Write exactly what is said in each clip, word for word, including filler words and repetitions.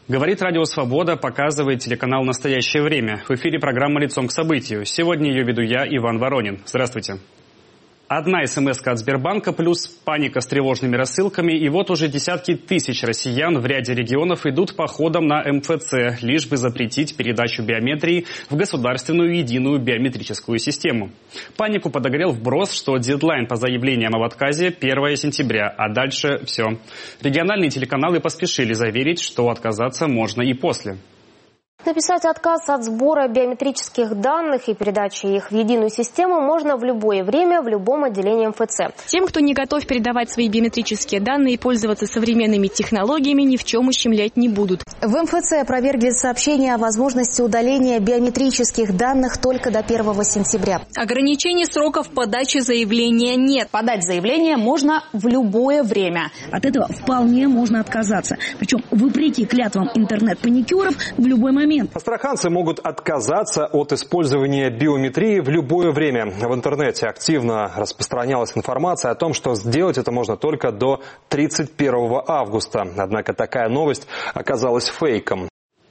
Говорит Радио Свобода, показывает телеканал «Настоящее время». В эфире программа «Лицом к событию». Сегодня ее веду я, Иван Воронин. Здравствуйте. Одна смс-ка от Сбербанка плюс паника с тревожными рассылками. И вот уже десятки тысяч россиян в ряде регионов идут походом на эм эф цэ, лишь бы запретить передачу биометрии в государственную единую биометрическую систему. Панику подогрел вброс, что дедлайн по заявлениям об отказе первое сентября, а дальше все. Региональные телеканалы поспешили заверить, что отказаться можно и после. Написать отказ от сбора биометрических данных и передачи их в единую систему можно в любое время в любом отделении эм эф цэ. Тем, кто не готов передавать свои биометрические данные и пользоваться современными технологиями, ни в чем ущемлять не будут. В эм эф цэ опровергли сообщение о возможности удаления биометрических данных только до первого сентября. Ограничений сроков подачи заявления нет. Подать заявление можно в любое время. От этого вполне можно отказаться. Причем вопреки клятвам интернет-паникеров в любой момент. Астраханцы могут отказаться от использования биометрии в любое время. В интернете активно распространялась информация о том, что сделать это можно только до тридцать первого августа. Однако такая новость оказалась фейком.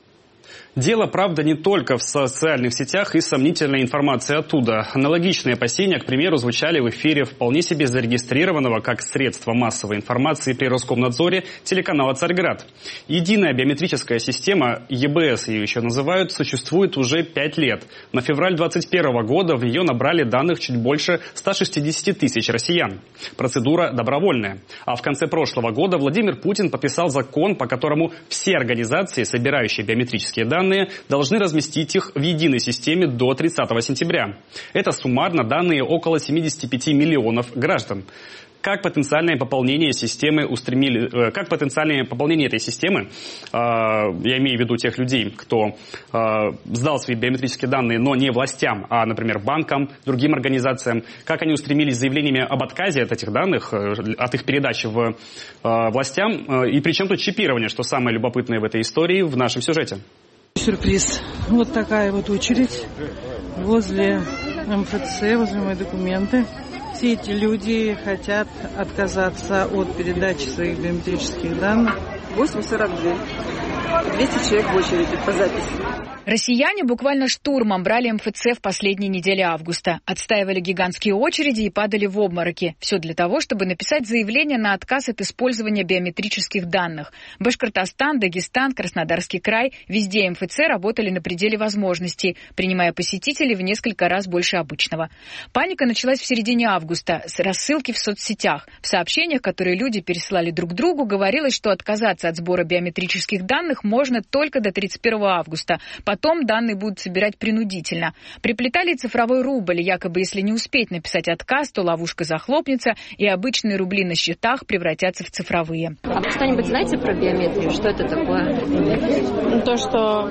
Дело, правда, не только в социальных сетях и сомнительной информации оттуда. Аналогичные опасения, к примеру, звучали в эфире вполне себе зарегистрированного как средство массовой информации при Роскомнадзоре телеканала «Царьград». Единая биометрическая система, е бэ эс ее еще называют, существует уже пять лет. На февраль двадцать первого года в нее набрали данных чуть больше ста шестидесяти тысяч россиян. Процедура добровольная. А в конце прошлого года Владимир Путин подписал закон, по которому все организации, собирающие биометрические данные, должны разместить их в единой системе до тридцатого сентября. Это суммарно данные около семидесяти пяти миллионов граждан. Как потенциальное пополнение системы устремили, как потенциальное пополнение этой системы, э, я имею в виду тех людей, кто э, сдал свои биометрические данные, но не властям, а, например, банкам, другим организациям, как они устремились с заявлениями об отказе от этих данных, от их передачи в э, властям, э, и причем тут чипирование, что самое любопытное в этой истории, в нашем сюжете. Сюрприз. Вот такая вот очередь возле эм эф цэ, возле моих документы. Все эти люди хотят отказаться от передачи своих биометрических данных. восемь сорок два. двести человек в очереди по записи. Россияне буквально штурмом брали эм эф цэ в последней неделе августа. Отстаивали гигантские очереди и падали в обмороки. Все для того, чтобы написать заявление на отказ от использования биометрических данных. Башкортостан, Дагестан, Краснодарский край – везде эм эф цэ работали на пределе возможностей, принимая посетителей в несколько раз больше обычного. Паника началась в середине августа с рассылки в соцсетях. В сообщениях, которые люди пересылали друг другу, говорилось, что отказаться от сбора биометрических данных можно только до тридцать первого августа. Потом данные будут собирать принудительно. Приплетали цифровой рубль, якобы если не успеть написать отказ, то ловушка захлопнется, и обычные рубли на счетах превратятся в цифровые. А вы что-нибудь знаете про биометрию? Что это такое? То, что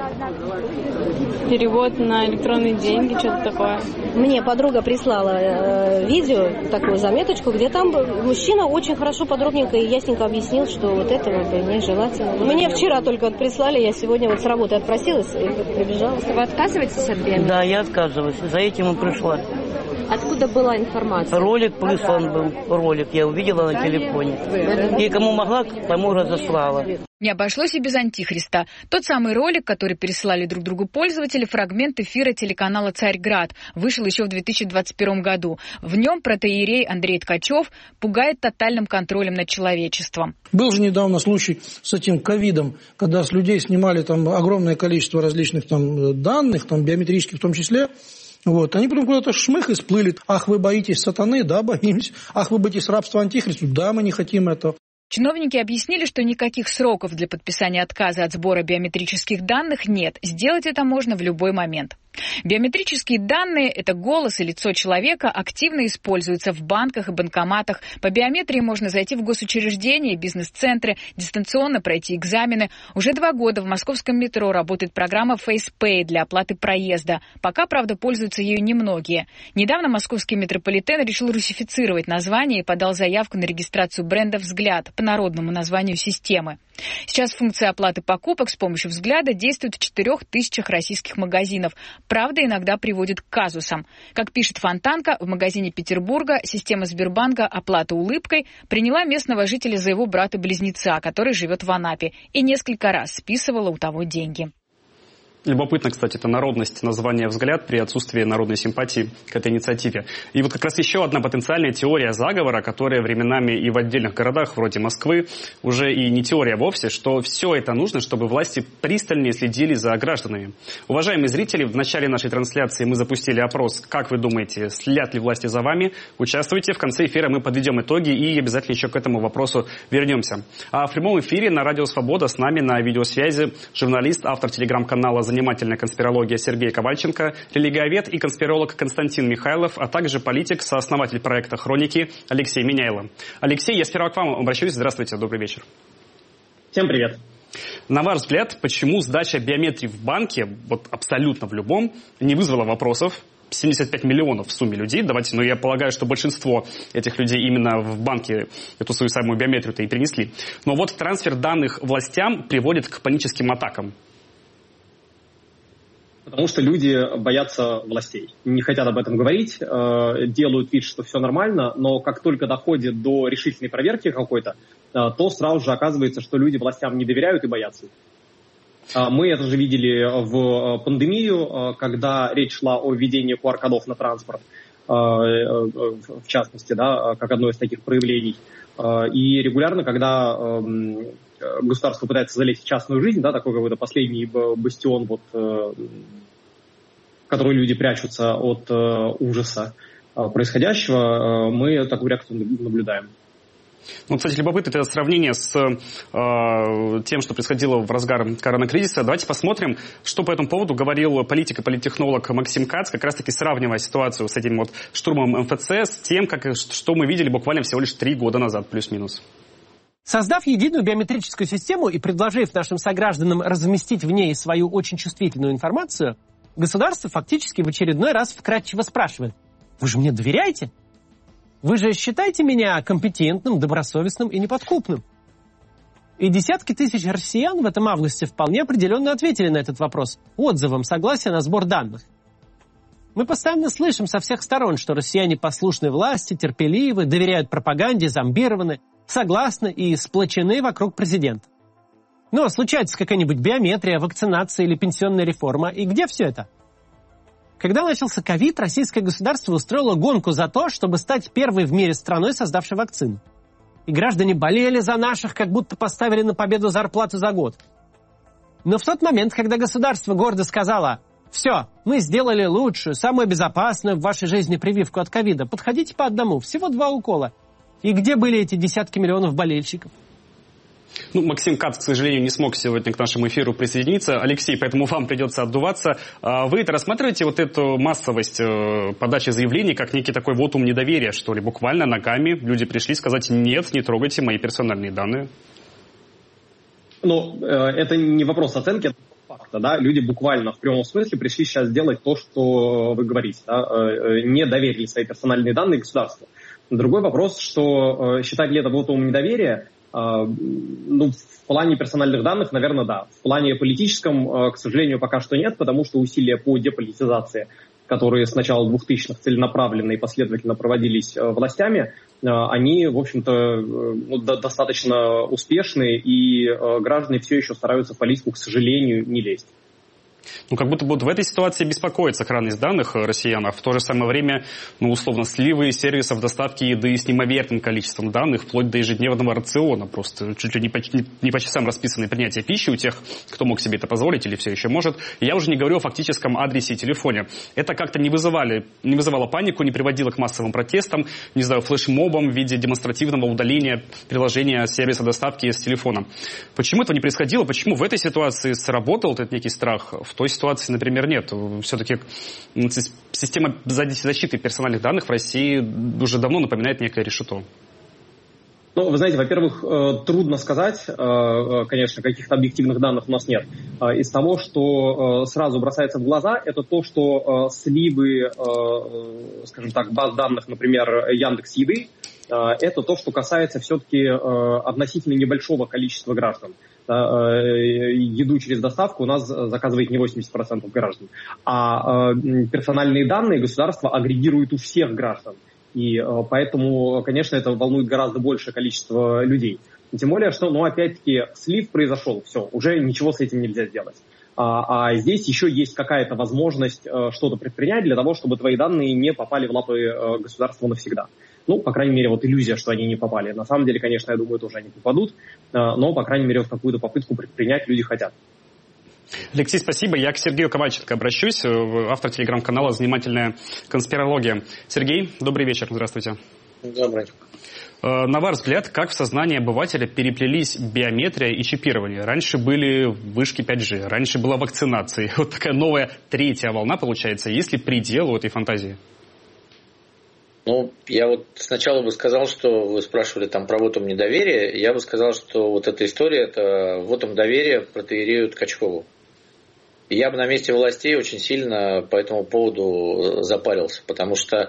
перевод на электронные деньги, что-то такое. Мне подруга прислала э, видео, такую заметочку, где там мужчина очень хорошо, подробненько и ясненько объяснил, что вот это вот нежелательно. Мне вчера только вот прислали, я сегодня вот с работы отпросилась и прибежала. Вы отказываетесь от биометрии? Да, я отказываюсь. За этим и пришла. Откуда была информация? Ролик прислан был. Ролик я увидела на телефоне. И кому могла, тому разослала. Не обошлось и без антихриста. Тот самый ролик, который пересылали друг другу пользователи, фрагмент эфира телеканала «Царьград», вышел еще в две тысячи двадцать первом году. В нем протоиерей Андрей Ткачев пугает тотальным контролем над человечеством. Был же недавно случай с этим ковидом, когда с людей снимали там огромное количество различных там данных, там биометрических в том числе. Вот. Они потом куда-то шмых и сплыли. Ах, вы боитесь сатаны? Да, боимся. Ах, вы боитесь рабства антихристу? Да, мы не хотим этого. Чиновники объяснили, что никаких сроков для подписания отказа от сбора биометрических данных нет. Сделать это можно в любой момент. Биометрические данные – это голос и лицо человека, активно используются в банках и банкоматах. По биометрии можно зайти в госучреждения, бизнес-центры, дистанционно пройти экзамены. Уже два года в московском метро работает программа FacePay для оплаты проезда. Пока, правда, пользуются ею немногие. Недавно московский метрополитен решил русифицировать название и подал заявку на регистрацию бренда «Взгляд» по народному названию системы. Сейчас функция оплаты покупок с помощью «Взгляда» действует в четырех тысячах российских магазинов. Правда, правда иногда приводит к казусам. Как пишет Фонтанка, в магазине Петербурга система Сбербанка «Оплата улыбкой» приняла местного жителя за его брата-близнеца, который живет в Анапе, и несколько раз списывала у того деньги. Любопытно, кстати, это народность, название «Взгляд» при отсутствии народной симпатии к этой инициативе. И вот как раз еще одна потенциальная теория заговора, которая временами и в отдельных городах вроде Москвы уже и не теория вовсе, что все это нужно, чтобы власти пристальнее следили за гражданами. Уважаемые зрители, в начале нашей трансляции мы запустили опрос. Как вы думаете, следят ли власти за вами? Участвуйте. В конце эфира мы подведем итоги и обязательно еще к этому вопросу вернемся. А в прямом эфире на Радио Свобода с нами на видеосвязи журналист, автор телеграм-канала «Занимательная конспирология» Сергей Ковальченко, религиовед и конспиролог Константин Михайлов, а также политик, сооснователь проекта «Хроники» Алексей Миняйло. Алексей, я сперва к вам обращусь. Здравствуйте, добрый вечер. Всем привет. На ваш взгляд, почему сдача биометрии в банке, вот абсолютно в любом, не вызвала вопросов? семьдесят пять миллионов в сумме людей, давайте, но я полагаю, что большинство этих людей именно в банке эту свою самую биометрию-то и принесли. Но вот трансфер данных властям приводит к паническим атакам. Потому что люди боятся властей, не хотят об этом говорить, э, делают вид, что все нормально, но как только доходит до решительной проверки какой-то, э, то сразу же оказывается, что люди властям не доверяют и боятся. Э, мы это же видели в пандемию, э, когда речь шла о введении ку ар кодов на транспорт, э, э, в частности, да, как одно из таких проявлений. Э, и регулярно, когда э, государство пытается залезть в частную жизнь, да, такой какой-то последний бастион, вот, э, в который люди прячутся от э, ужаса э, происходящего, э, мы такую реакцию наблюдаем. Ну, кстати, любопытно это сравнение с э, тем, что происходило в разгар коронакризиса. Давайте посмотрим, что по этому поводу говорил политик и политтехнолог Максим Кац, как раз-таки сравнивая ситуацию с этим вот штурмом эм эф цэ с тем, как, что мы видели буквально всего лишь три года назад, плюс-минус. Создав единую биометрическую систему и предложив нашим согражданам разместить в ней свою очень чувствительную информацию, государство фактически в очередной раз вкратчиво спрашивает: «Вы же мне доверяете? Вы же считаете меня компетентным, добросовестным и неподкупным?» И десятки тысяч россиян в этом августе вполне определенно ответили на этот вопрос отзывом согласия на сбор данных. Мы постоянно слышим со всех сторон, что россияне послушны власти, терпеливы, доверяют пропаганде, зомбированы, согласны и сплочены вокруг президента. Но случается какая-нибудь биометрия, вакцинация или пенсионная реформа. И где все это? Когда начался ковид, российское государство устроило гонку за то, чтобы стать первой в мире страной, создавшей вакцину. И граждане болели за наших, как будто поставили на победу зарплату за год. Но в тот момент, когда государство гордо сказало: «Все, мы сделали лучшую, самую безопасную в вашей жизни прививку от ковида, подходите по одному, всего два укола». И где были эти десятки миллионов болельщиков? Ну, Максим Кац, к сожалению, не смог сегодня к нашему эфиру присоединиться. Алексей, поэтому вам придется отдуваться. Вы это рассматриваете, вот эту массовость подачи заявлений, как некий такой вотум недоверия, что ли? Буквально ногами люди пришли сказать: нет, не трогайте мои персональные данные. Ну, это не вопрос оценки, это факта, да. Люди буквально в прямом смысле пришли сейчас делать то, что вы говорите, да? Не доверили свои персональные данные государству. Другой вопрос, что считать ли это вотумом недоверия, ну, в плане персональных данных, наверное, да. В плане политическом, к сожалению, пока что нет, потому что усилия по деполитизации, которые с начала двухтысячных целенаправленно и последовательно проводились властями, они, в общем-то, ну, достаточно успешны, и граждане все еще стараются в политику, к сожалению, не лезть. Ну, как будто бы в этой ситуации беспокоит сохранность данных россиян, а в то же самое время, ну, условно, сливы сервисов доставки еды с неимоверным количеством данных, вплоть до ежедневного рациона, просто чуть ли не по, не по часам расписанное принятие пищи у тех, кто мог себе это позволить или все еще может. И я уже не говорю о фактическом адресе и телефоне. Это как-то не вызывали, не вызывало панику, не приводило к массовым протестам, не знаю, флешмобам в виде демонстративного удаления приложения сервиса доставки с телефона. Почему этого не происходило? Почему в этой ситуации сработал этот некий страх? В той ситуации, например, нет. Все-таки система защиты персональных данных в России уже давно напоминает некое решето. Ну, вы знаете, во-первых, трудно сказать, конечно, каких-то объективных данных у нас нет. Из того, что сразу бросается в глаза, это то, что сливы, скажем так, баз данных, например, Яндекс.Еды, это то, что касается все-таки относительно небольшого количества граждан. еду через доставку у нас заказывает не восемьдесят процентов граждан, а персональные данные государство агрегирует у всех граждан. И поэтому, конечно, это волнует гораздо большее количество людей. Тем более, что, ну, опять-таки, слив произошел, все, уже ничего с этим нельзя сделать. А, а здесь еще есть какая-то возможность э, что-то предпринять для того, чтобы твои данные не попали в лапы э, государства навсегда. Ну, по крайней мере, вот иллюзия, что они не попали. На самом деле, конечно, я думаю, тоже они попадут, э, но, по крайней мере, вот какую-то попытку предпринять люди хотят. Алексей, спасибо. Я к Сергею Ковальченко обращусь, автор телеграм-канала «Занимательная конспирология». Сергей, добрый вечер, здравствуйте. Добрый. На ваш взгляд, как в сознании обывателя переплелись биометрия и чипирование? Раньше были вышки пять джи, раньше была вакцинация. Вот такая новая третья волна получается. Есть ли предел у этой фантазии? Ну, я вот сначала бы сказал, что вы спрашивали там про вотум недоверия. Я бы сказал, что вот эта история, это вотум доверия протоиерею Ткачеву. И я бы на месте властей очень сильно по этому поводу запарился, потому что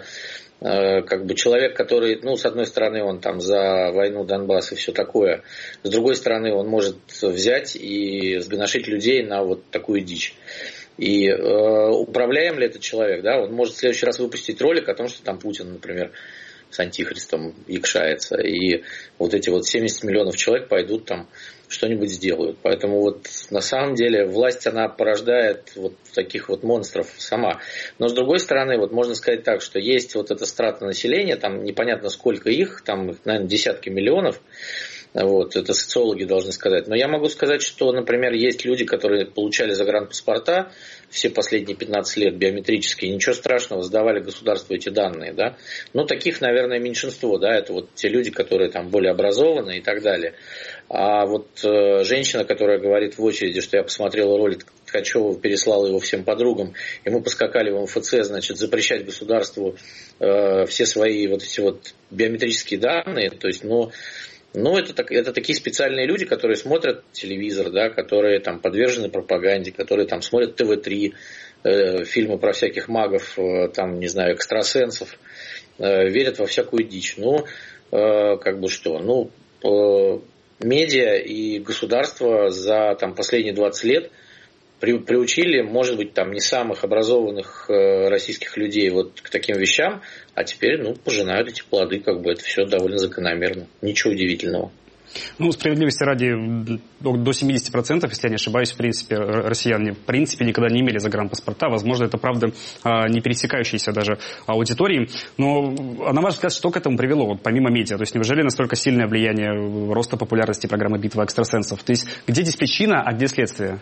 как бы человек, который, ну, с одной стороны, он там за войну Донбасс и все такое, с другой стороны, он может взять и сгоношить людей на вот такую дичь. И э, управляем ли этот человек, да, он может в следующий раз выпустить ролик о том, что там Путин, например, с антихристом якшается, и вот эти вот семьдесят миллионов человек пойдут там что-нибудь сделают. Поэтому вот на самом деле власть, она порождает вот таких вот монстров сама. Но с другой стороны, вот можно сказать так, что есть вот это страта населения, там непонятно сколько их, там, наверное, десятки миллионов. Вот, это социологи должны сказать. Но я могу сказать, что, например, есть люди, которые получали загранпаспорта все последние пятнадцать лет биометрические, ничего страшного, сдавали государству эти данные, да. Ну, таких, наверное, меньшинство, да, это вот те люди, которые там более образованы и так далее. А вот э, женщина, которая говорит в очереди, что я посмотрела ролик Ткачева, переслала его всем подругам, и мы поскакали в эм эф цэ, значит, запрещать государству э, все свои вот эти вот биометрические данные, то есть, ну, Ну, это, так, это такие специальные люди, которые смотрят телевизор, да, которые там подвержены пропаганде, которые там смотрят тэ вэ три, э, фильмы про всяких магов, э, там, не знаю, экстрасенсов, э, верят во всякую дичь. Ну, э, как бы что, ну, э, медиа и государство за там, последние двадцать лет при, приучили, может быть, там не самых образованных э, российских людей вот к таким вещам, а теперь, ну, пожинают эти плоды, как бы это все довольно закономерно. Ничего удивительного. Ну, справедливости ради, до семьдесят процентов, если я не ошибаюсь, в принципе, россияне в принципе никогда не имели загранпаспорта. Возможно, это, правда, не пересекающиеся даже аудитории. Но, на ваш взгляд, что к этому привело, вот, помимо медиа? То есть, неужели настолько сильное влияние роста популярности программы «Битва экстрасенсов»? То есть, где здесь причина, а где следствие?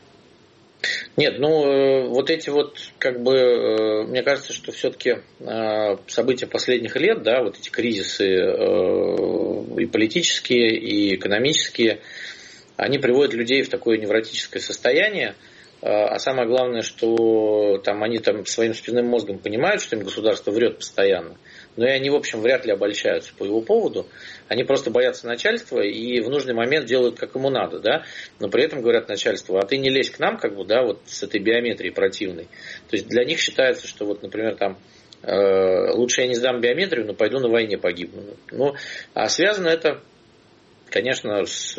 Нет, ну, вот эти вот, как бы, мне кажется, что все-таки события последних лет, да, вот эти кризисы и политические, и экономические, они приводят людей в такое невротическое состояние, а самое главное, что там они там своим спинным мозгом понимают, что им государство врет постоянно, но и они, в общем, вряд ли обольщаются по его поводу. Они просто боятся начальства и в нужный момент делают, как ему надо, да. Но при этом говорят начальству, а ты не лезь к нам, как бы, да, вот с этой биометрией противной. То есть для них считается, что вот, например, там, э, лучше я не сдам биометрию, но пойду на войне погибну. Ну, а связано это, конечно, с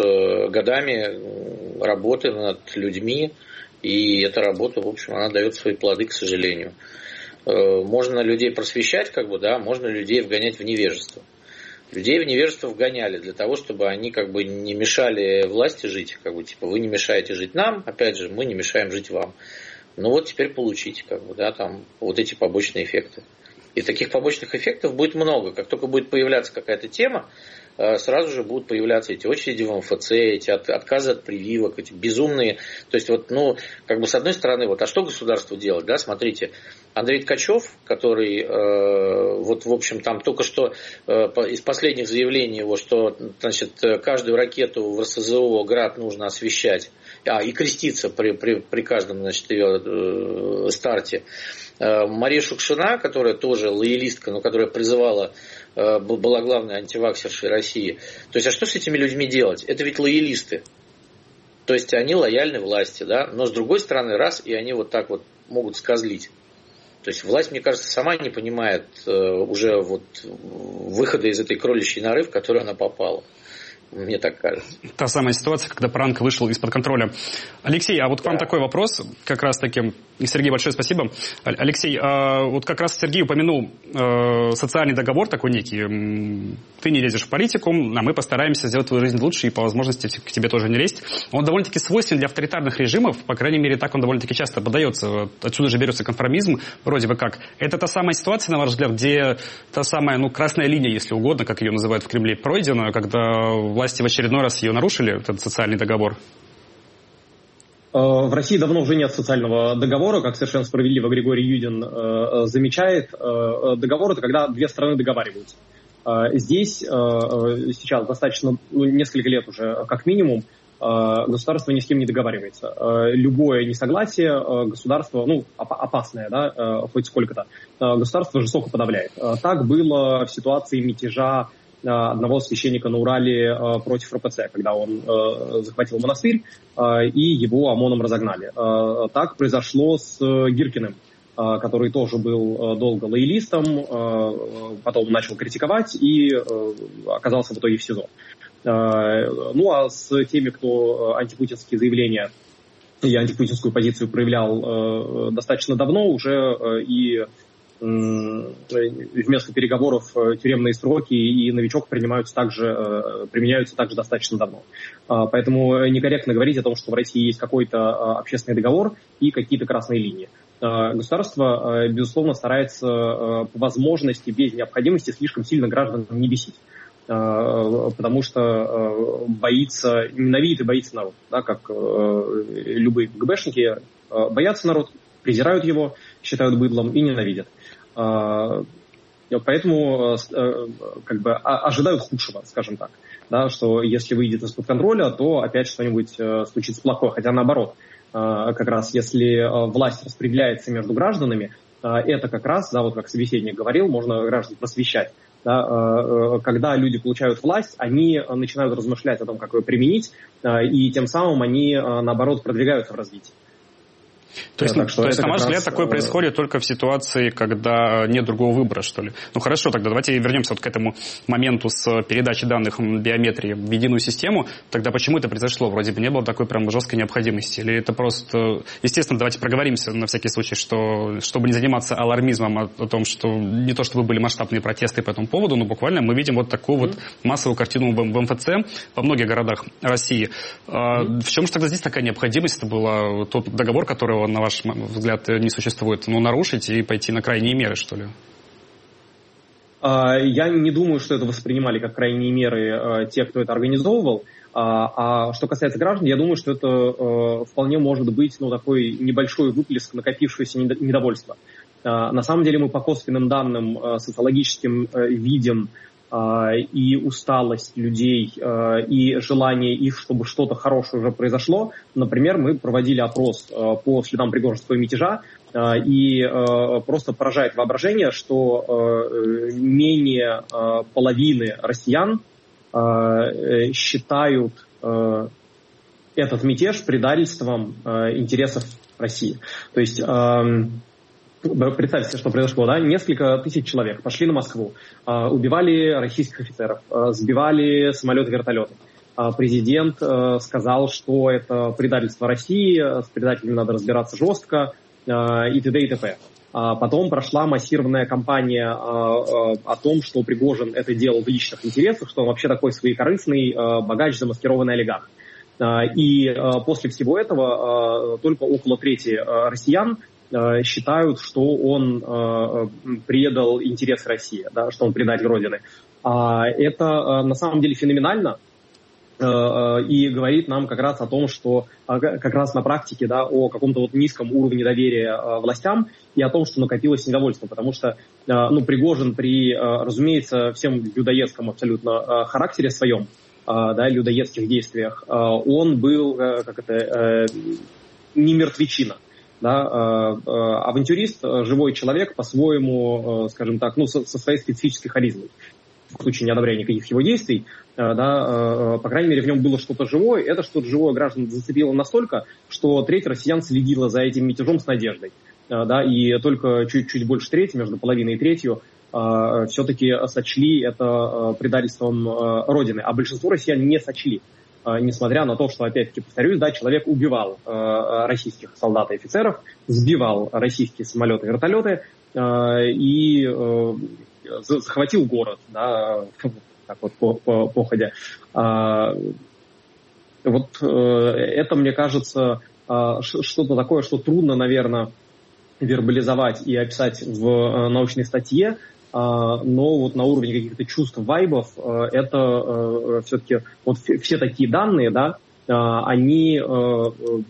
годами работы над людьми, и эта работа, в общем, она дает свои плоды, к сожалению. Можно людей просвещать, как бы, да, можно людей вгонять в невежество. Людей в невежество вгоняли для того, чтобы они как бы не мешали власти жить, как бы, типа, вы не мешаете жить нам, опять же, мы не мешаем жить вам. Ну вот теперь получите, как бы, да, там, вот эти побочные эффекты. И таких побочных эффектов будет много. Как только будет появляться какая-то тема, сразу же будут появляться эти очереди в эм эф цэ, эти от, отказы от прививок, эти безумные. То есть, вот, ну, как бы с одной стороны, вот, а что государству делать, да, смотрите, Андрей Ткачев, который, э, вот, в общем, там только что э, из последних заявлений его, что, значит, каждую ракету в эр эс зэ о «Град» нужно освещать, а, и креститься при, при, при каждом, значит, ее э, старте. Э, Мария Шукшина, которая тоже лоялистка, но которая призывала, была главной антиваксершей России. То есть, а что с этими людьми делать? Это ведь лоялисты. То есть, они лояльны власти, да? Но с другой стороны, раз, и они вот так вот могут скозлить. То есть, власть, мне кажется, сама не понимает э, уже вот выхода из этой кроличьей норы, в которую она попала. Мне так кажется. Та самая ситуация, когда пранк вышел из-под контроля. Алексей, а вот к вам да. такой вопрос, как раз таки. Сергей, большое спасибо. Алексей, а вот как раз Сергей упомянул э, социальный договор такой некий. Ты не лезешь в политику, а мы постараемся сделать твою жизнь лучше и по возможности к тебе тоже не лезть. Он довольно-таки свойственен для авторитарных режимов, по крайней мере, так он довольно-таки часто подается. Отсюда же берется конформизм, вроде бы как. Это та самая ситуация, на ваш взгляд, где та самая, ну, красная линия, если угодно, как ее называют в Кремле, пройдена, когда власти в очередной раз ее нарушили, этот социальный договор? В России давно уже нет социального договора, как совершенно справедливо Григорий Юдин э, замечает. Э, договор – это когда две стороны договариваются. Э, здесь э, сейчас достаточно, ну, несколько лет уже как минимум, э, государство ни с кем не договаривается. Э, любое несогласие э, государство, ну, оп- опасное, да, э, хоть сколько-то, э, государство жестоко подавляет. Э, так было в ситуации мятежа одного священника на Урале э, против эр пэ цэ, когда он э, захватил монастырь э, и его ОМОНом разогнали. Э, так произошло с э, Гиркиным, э, который тоже был э, долго лоялистом, э, потом начал критиковать и э, оказался в итоге в СИЗО. Э, ну а с теми, кто антипутинские заявления и антипутинскую позицию проявлял э, достаточно давно, уже э, и вместо переговоров тюремные сроки и новичок принимаются также, применяются также достаточно давно. Поэтому некорректно говорить о том, что в России есть какой-то общественный договор и какие-то красные линии. Государство, безусловно, старается по возможности, без необходимости, слишком сильно граждан не бесить. Потому что боится, ненавидит и боится народ. Да, как любые КГБшники боятся народ, презирают его, считают быдлом и ненавидят. Поэтому как бы ожидают худшего, скажем так. Да, что если выйдет из-под контроля, то опять что-нибудь случится плохое. Хотя наоборот, как раз если власть распределяется между гражданами, это как раз, да, вот как собеседник говорил, можно граждан просвещать. Да, когда люди получают власть, они начинают размышлять о том, как ее применить, и тем самым они, наоборот, продвигаются в развитии. То есть, так, что то есть на ваш взгляд, такое происходит только в ситуации, когда нет другого выбора, что ли? Ну хорошо, тогда давайте вернемся вот к этому моменту с передачей данных биометрии в единую систему. Тогда почему это произошло? Вроде бы не было такой прям жесткой необходимости. Или это просто... Естественно, давайте проговоримся на всякий случай, что чтобы не заниматься алармизмом о, о том, что не то чтобы были масштабные протесты по этому поводу, но буквально мы видим вот такую mm-hmm. вот массовую картину в, в эм эф цэ во многих городах России. Mm-hmm. В чем же тогда здесь такая необходимость? Это был тот договор, которого, на ваш взгляд, не существует, ну, нарушить и пойти на крайние меры, что ли? Я не думаю, что это воспринимали как крайние меры те, кто это организовывал. А что касается граждан, я думаю, что это вполне может быть, ну, такой небольшой выплеск накопившегося недовольства. На самом деле мы по косвенным данным социологическим видим и усталость людей, и желание их, чтобы что-то хорошее уже произошло. Например, мы проводили опрос по следам Пригожинского мятежа, и просто поражает воображение, что менее половины россиян считают этот мятеж предательством интересов России. То есть... Представьте, что произошло, да? Несколько тысяч человек пошли на Москву, убивали российских офицеров, сбивали самолеты-вертолеты. Президент сказал, что это предательство России, с предателями надо разбираться жестко, и т.д. и т.п. Потом прошла массированная кампания о том, что Пригожин это делал в личных интересах, что он вообще такой своекорыстный богач, замаскированный олигарх. И после всего этого только около трети россиян считают, что он э, предал интерес России, да, что он предатель Родины. А это э, на самом деле феноменально э, э, и говорит нам как раз о том, что э, как раз на практике, да, о каком-то вот низком уровне доверия э, властям и о том, что накопилось недовольство, потому что, э, ну, Пригожин при, э, разумеется, всем людоедском абсолютно э, характере своем, э, да, людоедских действиях, э, он был, э, как это, э, не мертвечина. Да, э, э, авантюрист, живой человек, по-своему, э, скажем так, ну, со, со своей специфической харизмой. В случае не одобрения никаких его действий, э, да, э, по крайней мере, в нем было что-то живое. Это что-то живое граждан зацепило настолько, что треть россиян следила за этим мятежом с надеждой. да, и только чуть-чуть больше трети, между половиной и третью, все-таки сочли это предательством Родины, а большинство россиян не сочли. Несмотря на то, что, опять-таки, повторюсь, да, человек убивал э, российских солдат и офицеров, сбивал российские самолеты и вертолеты э, и э, захватил город, да, так вот по, по, походя. А, вот э, это, мне кажется, э, что-то такое, что трудно, наверное, вербализовать и описать в э, научной статье. Uh, но вот на уровне каких-то чувств, вайбов, uh, это uh, все-таки вот все такие данные, да, uh, они, uh, uh,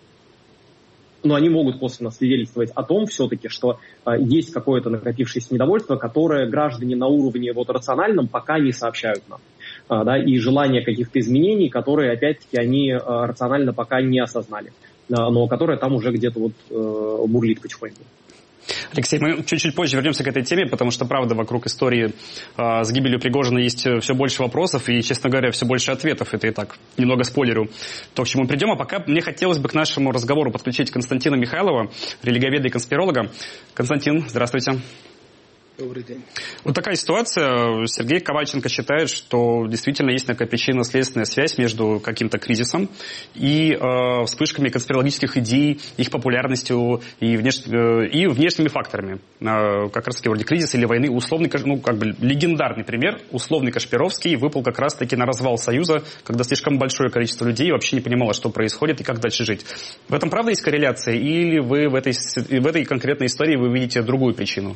ну, они могут косвенно свидетельствовать о том все-таки, что uh, есть какое-то накопившееся недовольство, которое граждане на уровне вот рациональном пока не сообщают нам, uh, да, и желание каких-то изменений, которые, опять-таки, они uh, рационально пока не осознали, uh, но которое там уже где-то вот uh, бурлит потихоньку. Алексей, мы чуть-чуть позже вернемся к этой теме, потому что, правда, вокруг истории э, с гибелью Пригожина есть все больше вопросов и, честно говоря, все больше ответов. Это и так, немного спойлерю то, к чему придем. А пока мне хотелось бы к нашему разговору подключить Константина Михайлова, религиоведа и конспиролога. Константин, здравствуйте. Добрый день. Вот такая ситуация. Сергей Ковальченко считает, что действительно есть некая причинно-следственная связь между каким-то кризисом и э, вспышками конспирологических идей, их популярностью и, внеш... э, и внешними факторами. Э, как раз таки вроде кризиса или войны. Условный, ну, как бы легендарный пример. Условный Кашпировский выпал как раз таки на развал Союза, когда слишком большое количество людей вообще не понимало, что происходит и как дальше жить. В этом правда есть корреляция? Или вы в этой, в этой конкретной истории вы видите другую причину?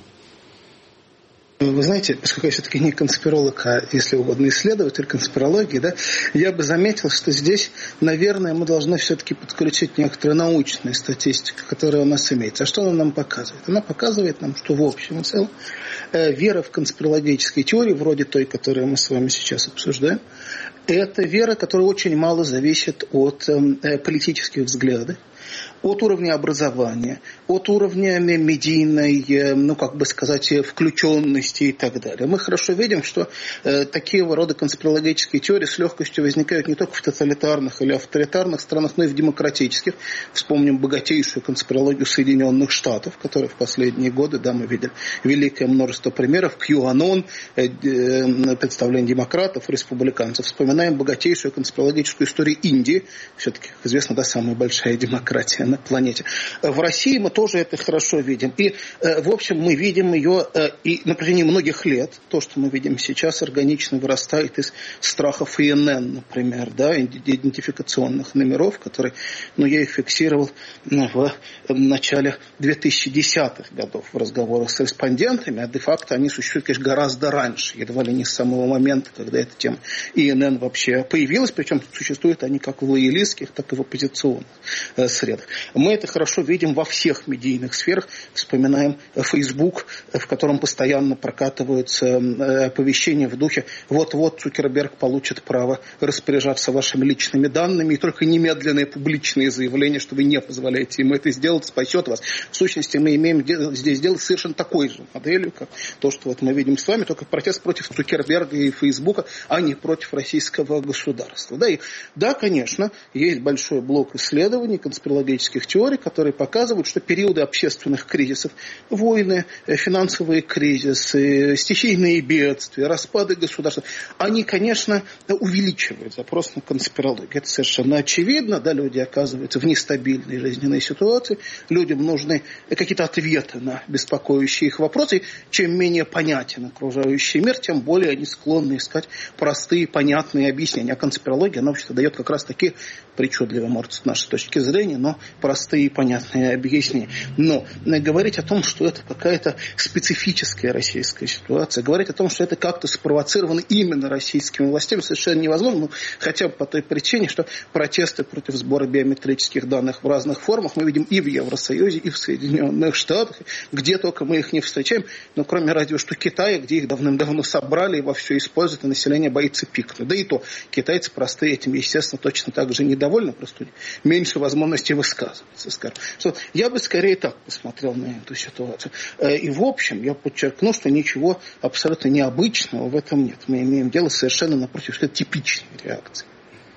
Вы знаете, поскольку я все-таки не конспиролог, а, если угодно, исследователь конспирологии, да, я бы заметил, что здесь, наверное, мы должны все-таки подключить некоторую научную статистику, которая у нас имеется. А что она нам показывает? Она показывает нам, что в общем и целом э, вера в конспирологические теории, вроде той, которую мы с вами сейчас обсуждаем, это вера, которая очень мало зависит от э, политических взглядов, от уровня образования, от уровня медийной, ну, как бы сказать, включенности и так далее. Мы хорошо видим, что э, такие рода конспирологические теории с легкостью возникают не только в тоталитарных или авторитарных странах, но и в демократических. Вспомним богатейшую конспирологию Соединенных Штатов, которая в последние годы, да, мы видели великое множество примеров, QAnon, э, э, представление демократов, республиканцев. Вспоминаем богатейшую конспирологическую историю Индии, все-таки, как известно, да, самая большая демократия на планете. В России мы тоже это хорошо видим. И, в общем, мы видим ее и на протяжении многих лет. То, что мы видим сейчас, органично вырастает из страхов И Н Н, например, да, идентификационных номеров, которые, ну, я их фиксировал в начале две тысячи десятых годов в разговорах с респондентами, а де-факто они существуют, конечно, гораздо раньше, едва ли не с самого момента, когда эта тема И Н Н вообще появилась, причем существуют они как в лоялистских, так и в оппозиционных средах. Мы это хорошо видим во всех медийных сферах. Вспоминаем Facebook, в котором постоянно прокатываются оповещения в духе: вот-вот Цукерберг получит право распоряжаться вашими личными данными, и только немедленные публичные заявления, что вы не позволяете ему это сделать, спасет вас. В сущности, мы имеем здесь дело с совершенно такой же моделью, как то, что вот мы видим с вами, только протест против Цукерберга и Фейсбука, а не против российского государства. Да, и, да, конечно, есть большой блок исследований конспирологических теорий, которые показывают, что периоды общественных кризисов, войны, финансовые кризисы, стихийные бедствия, распады государства, они, конечно, увеличивают запрос на конспирологию. Это совершенно очевидно. Да, люди оказываются в нестабильной жизненной ситуации, людям нужны какие-то ответы на беспокоящие их вопросы. Чем менее понятен окружающий мир, тем более они склонны искать простые, понятные объяснения. А конспирология, она вообще-то дает как раз такие причудливые, может, с нашей точки зрения, но простые и понятные объяснения. Но говорить о том, что это какая-то специфическая российская ситуация, говорить о том, что это как-то спровоцировано именно российскими властями, совершенно невозможно, ну, хотя бы по той причине, что протесты против сбора биометрических данных в разных формах мы видим и в Евросоюзе, и в Соединенных Штатах, где только мы их не встречаем, но кроме разве что Китая, где их давным-давно собрали и вовсю используют, и население боится пикнуть. Да и то, китайцы простые этим, естественно, точно так же недовольны, просто меньше возможностей высказываться, скажем. Что я бы скорее так посмотрел на эту ситуацию. И в общем, я подчеркну, что ничего абсолютно необычного в этом нет. Мы имеем дело совершенно напротив, что это типичной реакции.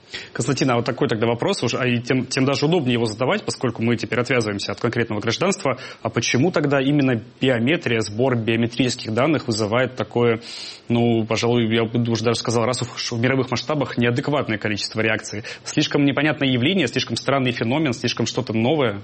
Константин, а вот такой тогда вопрос, уж, а и тем, тем даже удобнее его задавать, поскольку мы теперь отвязываемся от конкретного гражданства. А почему тогда именно биометрия, сбор биометрических данных вызывает такое, ну, пожалуй, я бы уже даже сказал, раз уж в мировых масштабах неадекватное количество реакций? Слишком непонятное явление, слишком странный феномен, слишком что-то новое?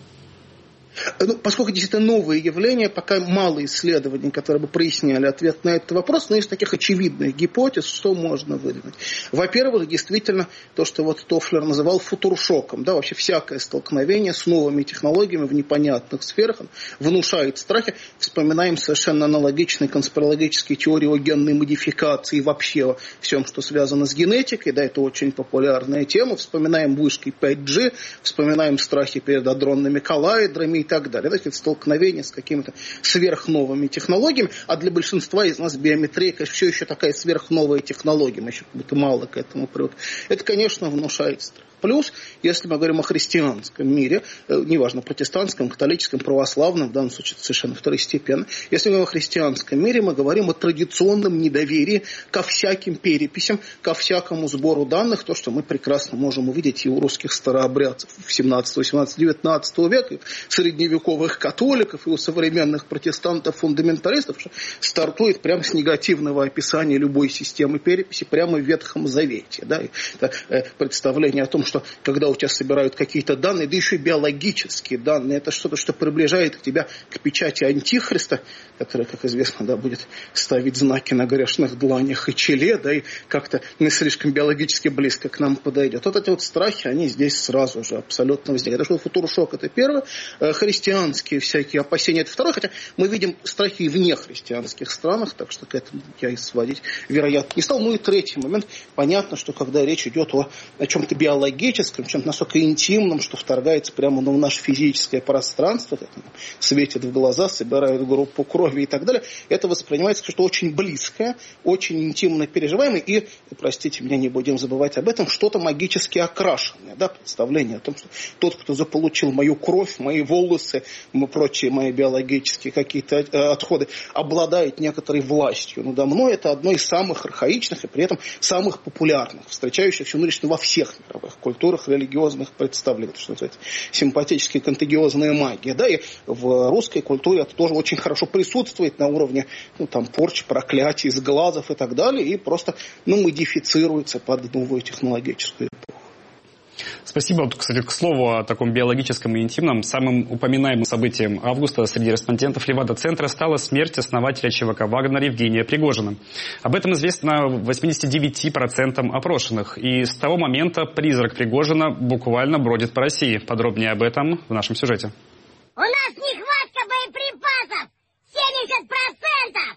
Ну, поскольку действительно новые явления, пока мало исследований, которые бы проясняли ответ на этот вопрос, но есть таких очевидных гипотез, что можно выдвинуть. Во-первых, действительно, то, что вот Тофлер называл футуршоком, да, вообще всякое столкновение с новыми технологиями в непонятных сферах внушает страхи. Вспоминаем совершенно аналогичные конспирологические теории о генной модификации и вообще о всем, что связано с генетикой, да, это очень популярная тема. Вспоминаем вышки пять джи, вспоминаем страхи перед адронными коллайдерами и так далее. Это столкновение с какими-то сверхновыми технологиями, а для большинства из нас биометрия, конечно, все еще такая сверхновая технология, мы еще как будто мало к этому привыкли. Это, конечно, внушает страх. Плюс, если мы говорим о христианском мире, неважно, протестантском, католическом, православном, в данном случае это совершенно второстепенно, если мы говорим о христианском мире, мы говорим о традиционном недоверии ко всяким переписям, ко всякому сбору данных, то, что мы прекрасно можем увидеть и у русских старообрядцев семнадцатого, восемнадцатого, девятнадцатого века, и у средневековых католиков, и у современных протестантов-фундаменталистов, что стартует прямо с негативного описания любой системы переписи прямо в Ветхом Завете. Да? Это представление о том, что когда у тебя собирают какие-то данные, да еще и биологические данные, это что-то, что приближает тебя к печати Антихриста, который, как известно, да, будет ставить знаки на грешных дланях и челе, да, и как-то не слишком биологически близко к нам подойдет. Вот эти вот страхи, они здесь сразу же абсолютно возникают. Это что, футуршок, это первое. Христианские всякие опасения, это второе. Хотя мы видим страхи и в нехристианских странах, так что к этому я и сводить, вероятно, не стал. Ну и третий момент. Понятно, что когда речь идет о, о чем-то биологическом, чем-то настолько интимном, что вторгается прямо ну, в наше физическое пространство, как светит в глаза, собирает группу крови и так далее, это воспринимается как что очень близкое, очень интимно переживаемое и, простите меня, не будем забывать об этом, что-то магически окрашенное, да, представление о том, что тот, кто заполучил мою кровь, мои волосы, прочие мои биологические какие-то отходы, обладает некоторой властью надо мной, это одно из самых архаичных и при этом самых популярных, встречающихся ну, лично во всех мировых культурах религиозных представлений, что называется симпатическая контагиозная магия, да, и в русской культуре это тоже очень хорошо присутствует на уровне, ну, там, порч, проклятий, сглазов и так далее, и просто, ну, модифицируется под новую технологическую эпоху. Спасибо. Вот, кстати, к слову о таком биологическом и интимном, самым упоминаемым событием августа среди респондентов Левада-центра стала смерть основателя ЧВК «Вагнер» Евгения Пригожина. Об этом известно восемьдесят девять процентов опрошенных. И с того момента призрак Пригожина буквально бродит по России. Подробнее об этом в нашем сюжете. У нас нехватка боеприпасов! семьдесят процентов!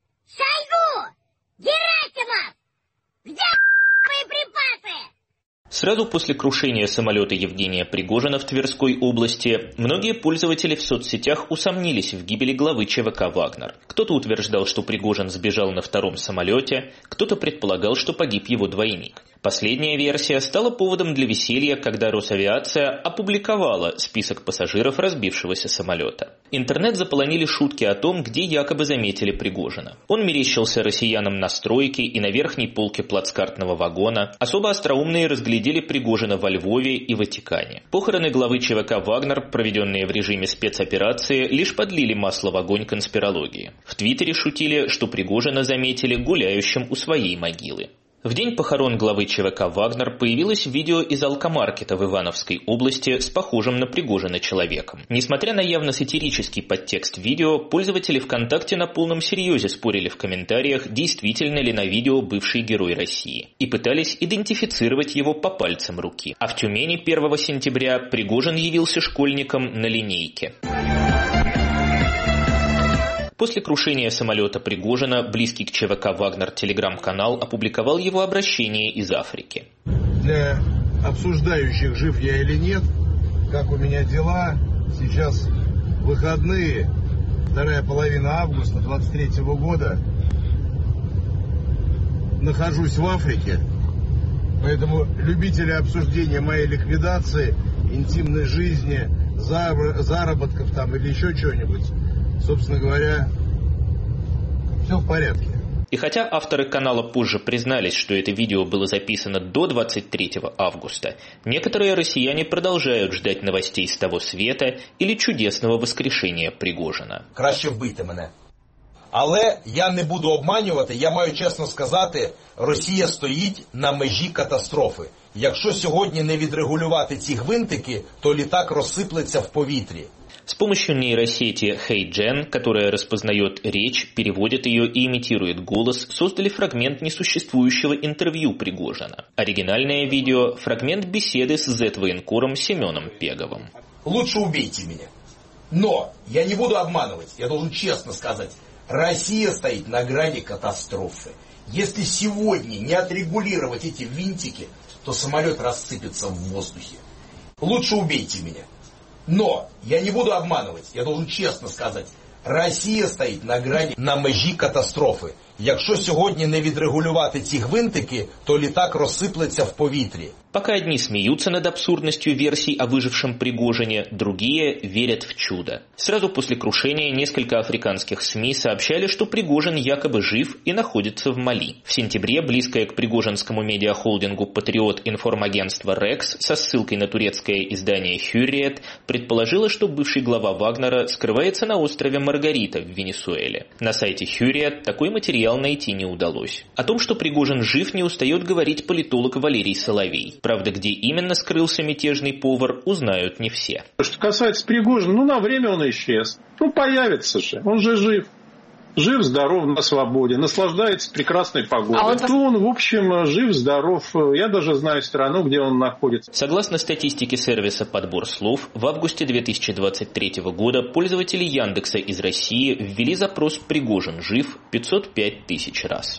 Шойгу! Герасимов! Где боеприпасы? Сразу после крушения самолета Евгения Пригожина в Тверской области многие пользователи в соцсетях усомнились в гибели главы ЧВК «Вагнер». Кто-то утверждал, что Пригожин сбежал на втором самолете, кто-то предполагал, что погиб его двойник. Последняя версия стала поводом для веселья, когда Росавиация опубликовала список пассажиров разбившегося самолета. Интернет заполонили шутки о том, где якобы заметили Пригожина. Он мерещился россиянам на стройке и на верхней полке плацкартного вагона. Особо остроумные разглядели Пригожина во Львове и Ватикане. Похороны главы ЧВК «Вагнер», проведенные в режиме спецоперации, лишь подлили масло в огонь конспирологии. В Твиттере шутили, что Пригожина заметили гуляющим у своей могилы. В день похорон главы ЧВК «Вагнер» появилось видео из алкомаркета в Ивановской области с похожим на Пригожина человеком. Несмотря на явно сатирический подтекст видео, пользователи ВКонтакте на полном серьезе спорили в комментариях, действительно ли на видео бывший герой России, и пытались идентифицировать его по пальцам руки. А в Тюмени первого сентября Пригожин явился школьником на линейке. После крушения самолета Пригожина близкий к ЧВК «Вагнер» телеграм-канал опубликовал его обращение из Африки. Для обсуждающих, жив я или нет, как у меня дела, сейчас выходные, вторая половина августа двадцать третьего года, нахожусь в Африке, поэтому любители обсуждения моей ликвидации, интимной жизни, заработков там или еще чего-нибудь, собственно говоря, все в порядке. И хотя авторы канала позже признались, что это видео было записано до двадцать третьего августа, некоторые россияне продолжают ждать новостей с того света или чудесного воскрешения Пригожина. Краще вбийте мене. Але я не буду обманювати, я маю чесно сказати, Росія стоїть на межі катастрофи. Якщо сьогодні не відрегулювати ці гвинтики, то літак розсиплеться в повітрі. С помощью нейросети HeyGen, которая распознает речь, переводит ее и имитирует голос, создали фрагмент несуществующего интервью Пригожина. Оригинальное видео – фрагмент беседы с зет-военкором Семеном Пеговым. Лучше убейте меня. Но я не буду обманывать, я должен честно сказать, Россия стоит на грани катастрофы. Если сегодня не отрегулировать эти винтики, то самолет рассыпется в воздухе. Лучше убейте меня. Но я не буду обманывать, я должен честно сказать, Росія стоїть на грані, на межі катастрофи. Якщо сьогодні не відрегулювати ці гвинтики, то літак розсиплеться в повітрі. Пока одни смеются над абсурдностью версий о выжившем Пригожине, другие верят в чудо. Сразу после крушения несколько африканских СМИ сообщали, что Пригожин якобы жив и находится в Мали. В сентябре близкое к пригожинскому медиахолдингу «Патриот» информагентство «Рекс» со ссылкой на турецкое издание «Хюрриет» предположило, что бывший глава Вагнера скрывается на острове Маргарита в Венесуэле. На сайте «Хюрриет» такой материал найти не удалось. О том, что Пригожин жив, не устает говорить политолог Валерий Соловей. Правда, где именно скрылся мятежный повар, узнают не все. Что касается Пригожина, ну на время он исчез. Ну появится же, он же жив. Жив, здоров, на свободе, наслаждается прекрасной погодой. А вот он, в общем, жив, здоров. Я даже знаю страну, где он находится. Согласно статистике сервиса «Подбор слов», в августе две тысячи двадцать третьего года пользователи Яндекса из России ввели запрос «Пригожин жив» пятьсот пять тысяч раз.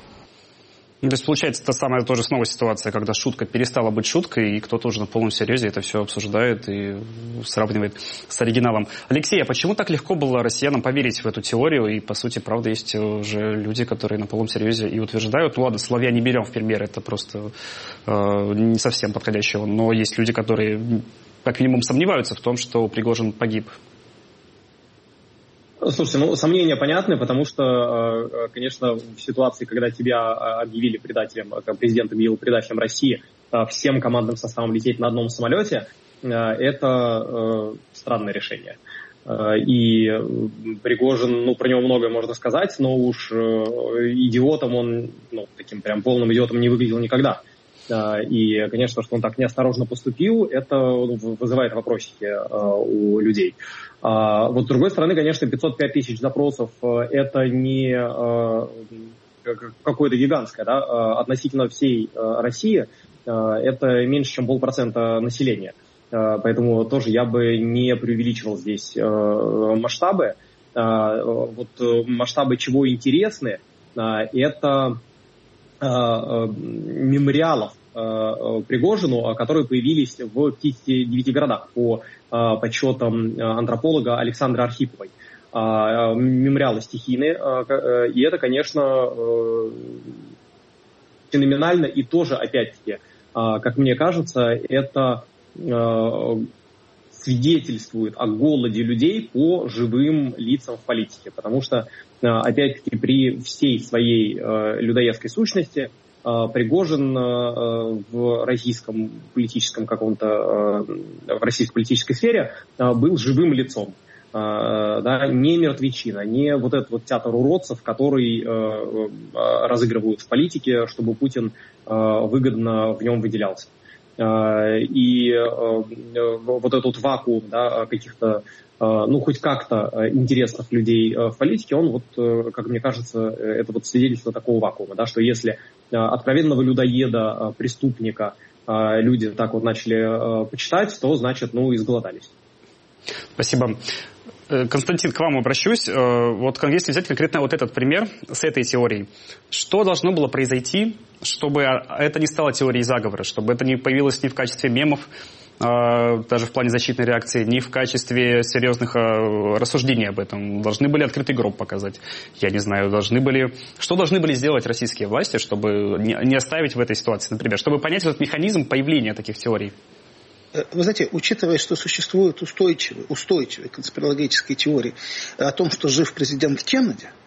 То есть, получается, та самая тоже снова ситуация, когда шутка перестала быть шуткой, и кто-то уже на полном серьезе это все обсуждает и сравнивает с оригиналом. Алексей, а почему так легко было россиянам поверить в эту теорию? И, по сути, правда, есть уже люди, которые на полном серьезе и утверждают, ну ладно, Соловья не берем в пример, это просто э, не совсем подходящего, но есть люди, которые, как минимум, сомневаются в том, что Пригожин погиб. Слушайте, ну, сомнения понятны, потому что, конечно, в ситуации, когда тебя объявили предателем, президент объявил предателем России, всем командным составом лететь на одном самолете, это странное решение. И Пригожин, ну, про него многое можно сказать, но уж идиотом он, ну, таким прям полным идиотом не выглядел никогда. И, конечно, что он так неосторожно поступил, это вызывает вопросики у людей. Вот с другой стороны, конечно, пятьсот пять тысяч запросов – это не какое-то гигантское, да, относительно всей России это меньше, чем полпроцента населения. Поэтому тоже я бы не преувеличивал здесь масштабы. Вот масштабы чего интересны, это мемориалов Пригожину, которые появились в пятидесяти девяти городах по подсчетам антрополога Александры Архиповой. Мемориалы стихийные, и это, конечно, феноменально, и тоже, опять-таки, как мне кажется, это свидетельствует о голоде людей по живым лицам в политике, потому что, опять-таки, при всей своей людоедской сущности Пригожин в российском политическом каком-то, в российской политической сфере был живым лицом, да, не мертвечина, не вот этот вот театр уродцев, который разыгрывают в политике, чтобы Путин выгодно в нем выделялся. И вот этот вакуум, да, каких-то, ну, хоть как-то интересных людей в политике, он вот, как мне кажется, это вот свидетельство такого вакуума, да, что если откровенного людоеда, преступника люди так вот начали почитать, то, значит, ну, изголодались. Спасибо. Константин, к вам обращусь. Вот если взять конкретно вот этот пример с этой теорией, что должно было произойти, чтобы это не стало теорией заговора, чтобы это не появилось ни в качестве мемов, даже в плане защитной реакции, ни в качестве серьезных рассуждений об этом? Должны были открытый гроб показать, я не знаю, должны были... Что должны были сделать российские власти, чтобы не оставить в этой ситуации, например, чтобы понять этот механизм появления таких теорий? Вы знаете, учитывая, что существуют устойчивые, устойчивые конспирологические теории о том, что жив президент Кеннеди,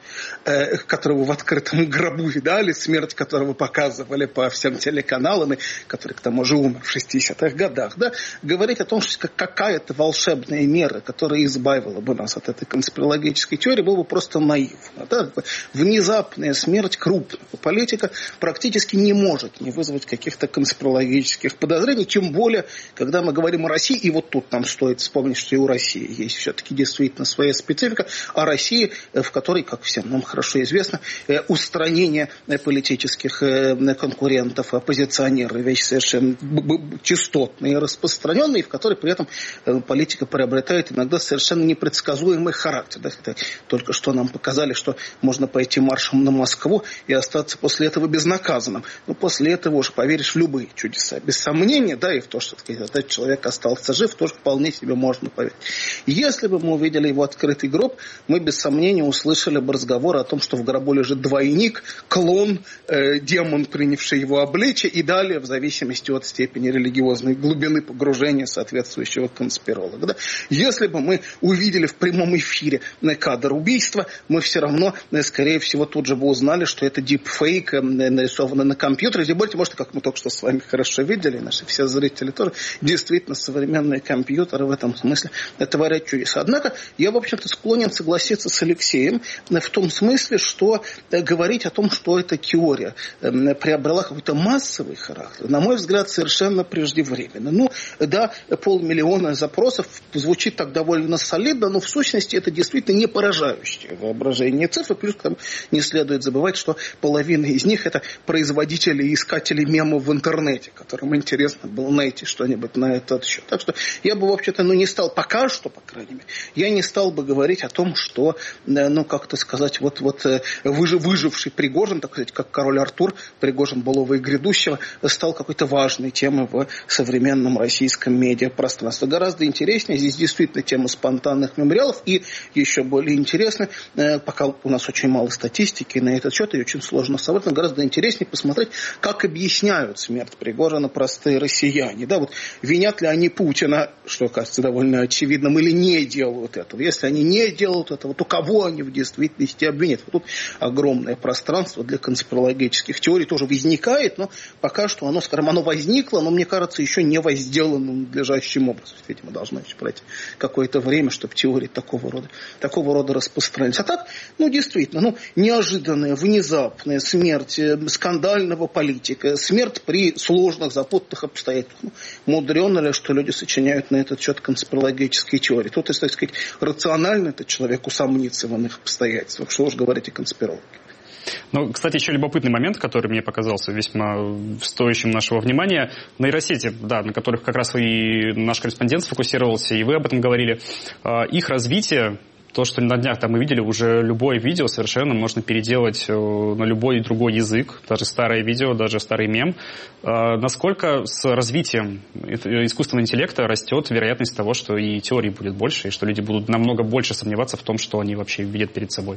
э, которого в открытом гробу видали, смерть которого показывали по всем телеканалам, и который к тому же умер в шестидесятых годах, да, говорить о том, что какая-то волшебная мера, которая избавила бы нас от этой конспирологической теории, было бы просто наивно. Да? Внезапная смерть крупного политика практически не может не вызвать каких-то конспирологических подозрений, тем более, когда мы говорим о России, и вот тут нам стоит вспомнить, что и у России есть все-таки действительно своя специфика, а России, в которой, как всем нам хорошо известно, устранение политических конкурентов, оппозиционеров, вещь совершенно частотная и распространенная, и в которой при этом политика приобретает иногда совершенно непредсказуемый характер. Да? Только что нам показали, что можно пойти маршем на Москву и остаться после этого безнаказанным. Но после этого уже поверишь в любые чудеса. Без сомнения, да, и в то, что этот человек остался жив, тоже вполне себе можно поверить. Если бы мы увидели его открытый гроб, мы без сомнения услышали бы разговор о том, что в гробу лежит двойник, клон, э, демон, принявший его обличие, и далее, в зависимости от степени религиозной глубины погружения соответствующего конспиролога. Да? Если бы мы увидели в прямом эфире кадр убийства, мы все равно, скорее всего, тут же бы узнали, что это дипфейк, нарисованный на компьютере. Тем более, может, как мы только что с вами хорошо видели, наши все зрители тоже, действительно, современные компьютеры в этом смысле творят чудеса. Однако, я, в общем-то, склонен согласиться с Алексеем в том смысле, что говорить о том, что эта теория приобрела какой-то массовый характер, на мой взгляд, совершенно преждевременно. Ну, да, полмиллиона запросов звучит так довольно солидно, но в сущности это действительно не поражающее воображение цифры. Плюс там не следует забывать, что половина из них это производители и искатели мемов в интернете, которым интересно было найти что-нибудь на этот счет. Так что я бы, в общем-то, ну, не стал, пока что, по крайней мере, я не стал бы говорить о том, что, ну, как-то сказать, вот, вот выжив, выживший Пригожин, так сказать, как король Артур, Пригожин былого и грядущего, стал какой-то важной темой в современном российском медиапространстве. Гораздо интереснее здесь действительно тема спонтанных мемориалов, и еще более интересно, пока у нас очень мало статистики на этот счет, и очень сложно собрать, но гораздо интереснее посмотреть, как объясняют смерть Пригожина простые россияне. Да, вот винят ли они Путина, что кажется довольно очевидным, или не делают этого. Если они не делают этого, то кого они в действительности обвинят? Вот тут огромное пространство для конспирологических теорий тоже возникает, но пока что оно, скажем, оно возникло, но, мне кажется, еще не возделано надлежащим образом. Видимо, должно еще пройти какое-то время, чтобы теории такого рода, такого рода распространились. А так, ну, действительно, ну, неожиданная, внезапная смерть скандального политика, смерть при сложных, запутанных обстоятельствах. Ну, мудрено ли, что люди сочиняют на этот счет конспирологические теории? Тут, если, так сказать, рационально этот человек усомнится в иных обстоятельствах. Что уж говорить о конспирологии. Ну, кстати, еще любопытный момент, который мне показался весьма стоящим нашего внимания. Нейросети, да, на которых как раз и наш корреспондент сфокусировался, и вы об этом говорили, их развитие, то, что на днях там мы видели, уже любое видео совершенно можно переделать на любой другой язык, даже старое видео, даже старый мем. Насколько с развитием искусственного интеллекта растет вероятность того, что и теорий будет больше, и что люди будут намного больше сомневаться в том, что они вообще видят перед собой?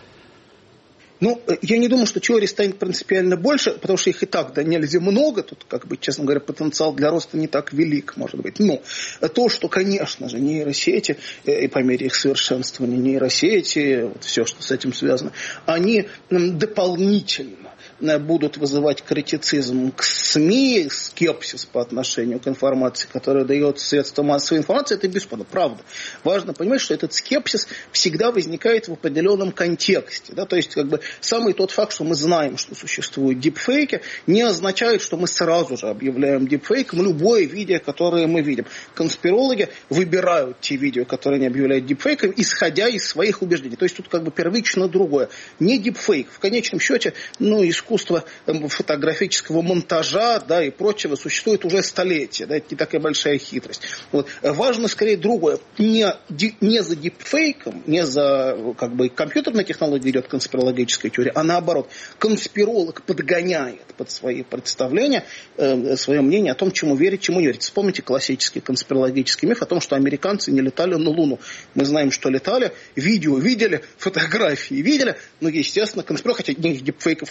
Ну, я не думаю, что теорий станет принципиально больше, потому что их и так, да, нельзя много. Тут, как бы, честно говоря, потенциал для роста не так велик, может быть. Но то, что, конечно же, нейросети, и по мере их совершенствования нейросети, вот все, что с этим связано, они дополнительно будут вызывать критицизм к СМИ, скепсис по отношению к информации, которая дает средства массовой информации, это бесспорно, правда. Важно понимать, что этот скепсис всегда возникает в определенном контексте. Да? То есть, как бы, самый тот факт, что мы знаем, что существуют дипфейки, не означает, что мы сразу же объявляем дипфейком любое видео, которое мы видим. Конспирологи выбирают те видео, которые они объявляют дипфейком, исходя из своих убеждений. То есть, тут как бы первично другое. Не дипфейк. В конечном счете, ну, искусство фотографического монтажа, да, и прочего существует уже столетия. Да, это не такая большая хитрость. Вот. Важно скорее другое. Не, не за дипфейком, не за, как бы, компьютерной технологией идет конспирологическая теория, а наоборот. Конспиролог подгоняет под свои представления э, свое мнение о том, чему верить, чему не верить. Вспомните классический конспирологический миф о том, что американцы не летали на Луну. Мы знаем, что летали, видео видели, фотографии видели, но, естественно, конспирологи, хотя никаких дипфейков в помине не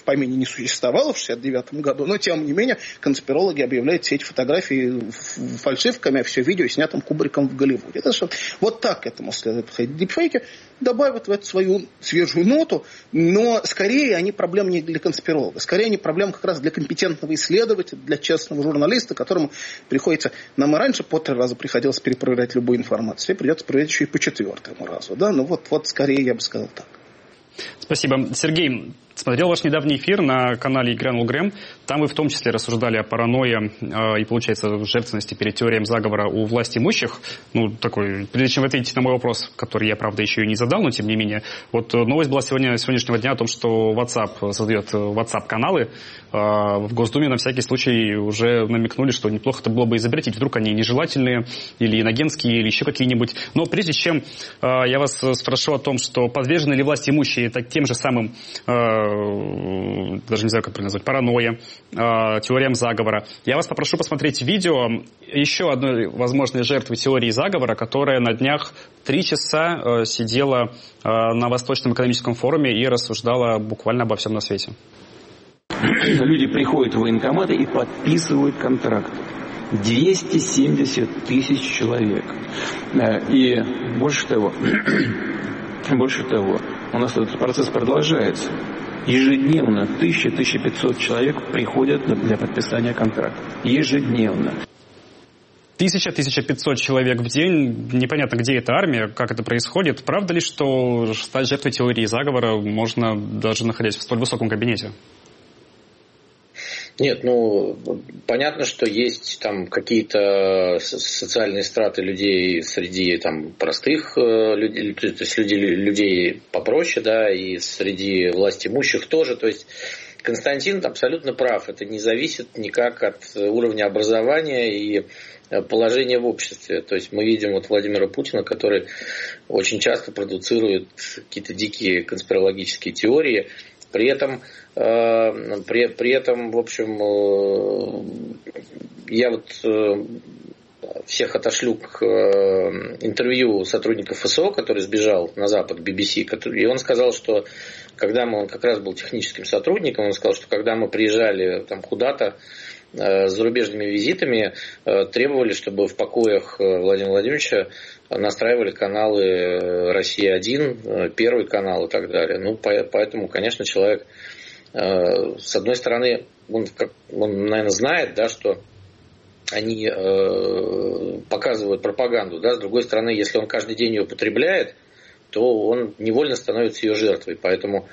не существовало в шестьдесят девятом году, но тем не менее конспирологи объявляют все эти фотографии фальшивками, а все видео снятым Кубриком в Голливуде. Это что, вот так к этому следует подходить. Дипфейки добавят в эту свою свежую ноту, но скорее они проблемы не для конспиролога, скорее они проблемы как раз для компетентного исследователя, для честного журналиста, которому приходится, нам и раньше по три раза приходилось перепроверять любую информацию, и придется проверять еще и по четвертому разу. Да? Ну вот, вот скорее я бы сказал так. Спасибо. Сергей, смотрел ваш недавний эфир на канале «Грянул Грэм». Там вы в том числе рассуждали о паранойе э, и, получается, жертвенности перед теорией заговора у власть имущих. Ну, такой, прежде чем ответить на мой вопрос, который я, правда, еще и не задал, но тем не менее. Вот новость была сегодня, сегодняшнего дня о том, что WhatsApp создает WhatsApp-каналы. Э, в Госдуме на всякий случай уже намекнули, что неплохо это было бы изобретить. Вдруг они нежелательные, или инагентские, или еще какие-нибудь. Но прежде чем э, я вас спрошу о том, что подвержены ли власть имущие это тем же самым э, даже не знаю, как это назвать, паранойя, э, теориям заговора. Я вас попрошу посмотреть видео еще одной возможной жертвы теории заговора, которая на днях три часа э, сидела э, на Восточном экономическом форуме и рассуждала буквально обо всем на свете. Люди приходят в военкоматы и подписывают контракт. двести семьдесят тысяч человек. И больше того, больше того, у нас этот процесс продолжается. Ежедневно тысяча — тысяча пятьсот человек приходят для подписания контракта. Ежедневно. Тысяча — тысяча пятьсот человек в день. Непонятно, где эта армия, как это происходит. Правда ли, что стать жертвой теории заговора можно даже находясь в столь высоком кабинете? Нет, ну, понятно, что есть там какие-то социальные страты людей среди там простых людей, то есть людей, людей попроще, да, и среди властимущих тоже. То есть Константин абсолютно прав. Это не зависит никак от уровня образования и положения в обществе. То есть мы видим вот Владимира Путина, который очень часто продуцирует какие-то дикие конспирологические теории. При этом, э, при, при этом, в общем, э, я вот э, всех отошлю к э, интервью сотрудника эф эс о, который сбежал на Запад, би би си, который, и он сказал, что когда мы, он как раз был техническим сотрудником, он сказал, что когда мы приезжали там куда-то э, с зарубежными визитами, э, требовали, чтобы в покоях Владимира Владимировича настраивали каналы «Россия один», Первый канал и так далее. Ну, поэтому, конечно, человек, с одной стороны, он, он наверное, знает, да, что они показывают пропаганду, да, с другой стороны, если он каждый день ее употребляет, то он невольно становится ее жертвой. Поэтому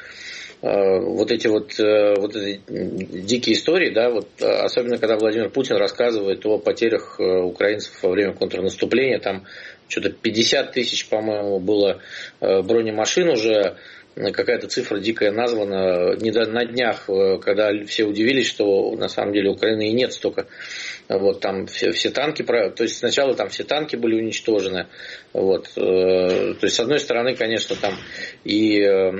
вот эти вот, вот эти дикие истории, да, вот, особенно когда Владимир Путин рассказывает о потерях украинцев во время контрнаступления, там что-то пятьдесят тысяч, по-моему, было бронемашин уже, какая-то цифра дикая названа на днях, когда все удивились, что на самом деле Украины и нет столько. Вот там все, все танки, то есть сначала там все танки были уничтожены. Вот. То есть, с одной стороны, конечно, там и